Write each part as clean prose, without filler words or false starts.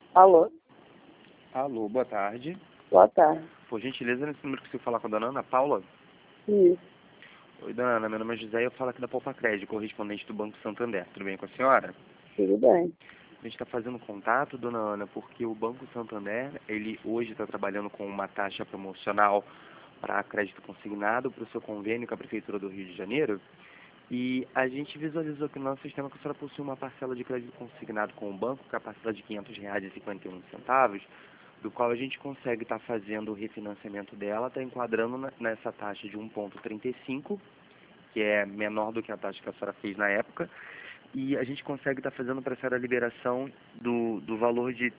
Alô? Alô, boa tarde. Boa tarde. Por gentileza, nesse número que eu falar com a dona Ana Paula. Isso, Oi, dona Ana, meu nome é José e eu falo aqui da Poupa Crédito, correspondente do Banco Santander. Tudo bem com a senhora? tudo bem. A gente está fazendo contato, dona Ana, porque o Banco Santander, ele hoje está trabalhando com uma taxa promocional para crédito consignado para o seu convênio com a Prefeitura do Rio de Janeiro. E a gente visualizou aqui no nosso sistema que a senhora possui uma parcela de crédito consignado com o banco, que é a parcela de R$ 500,51, do qual a gente consegue estar fazendo o refinanciamento dela, está enquadrando nessa taxa de 1,35, que é menor do que a taxa que a senhora fez na época, e a gente consegue estar fazendo para a senhora a liberação do valor de R$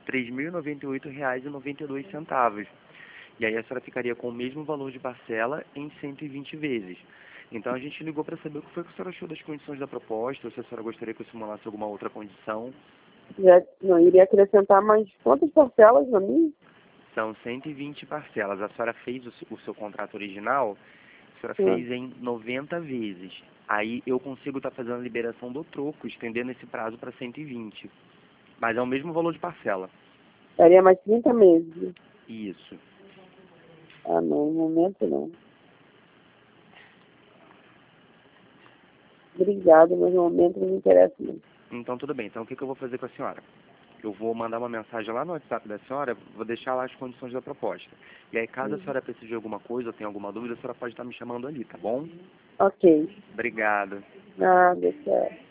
3.098,92. E aí a senhora ficaria com o mesmo valor de parcela em 120 vezes. Então a gente ligou para saber o que foi que a senhora achou das condições da proposta, ou se a senhora gostaria que eu simulasse alguma outra condição. Já não iria acrescentar mais quantas parcelas na minha? São 120 parcelas. A senhora fez o seu contrato original, a senhora Sim. fez em 90 vezes. Aí eu consigo estar fazendo a liberação do troco, estendendo esse prazo para 120. Mas é o mesmo valor de parcela. Daria mais 30 meses. Isso. Ah, não, no momento não. Obrigada, mas no momento não me interessa muito. Então tudo bem. Então o que eu vou fazer com a senhora? Eu vou mandar uma mensagem lá no WhatsApp da senhora, vou deixar lá as condições da proposta. E aí, caso a senhora precise de alguma coisa ou tenha alguma dúvida, a senhora pode estar me chamando ali, tá bom? Ok. Obrigado. Nada, certo.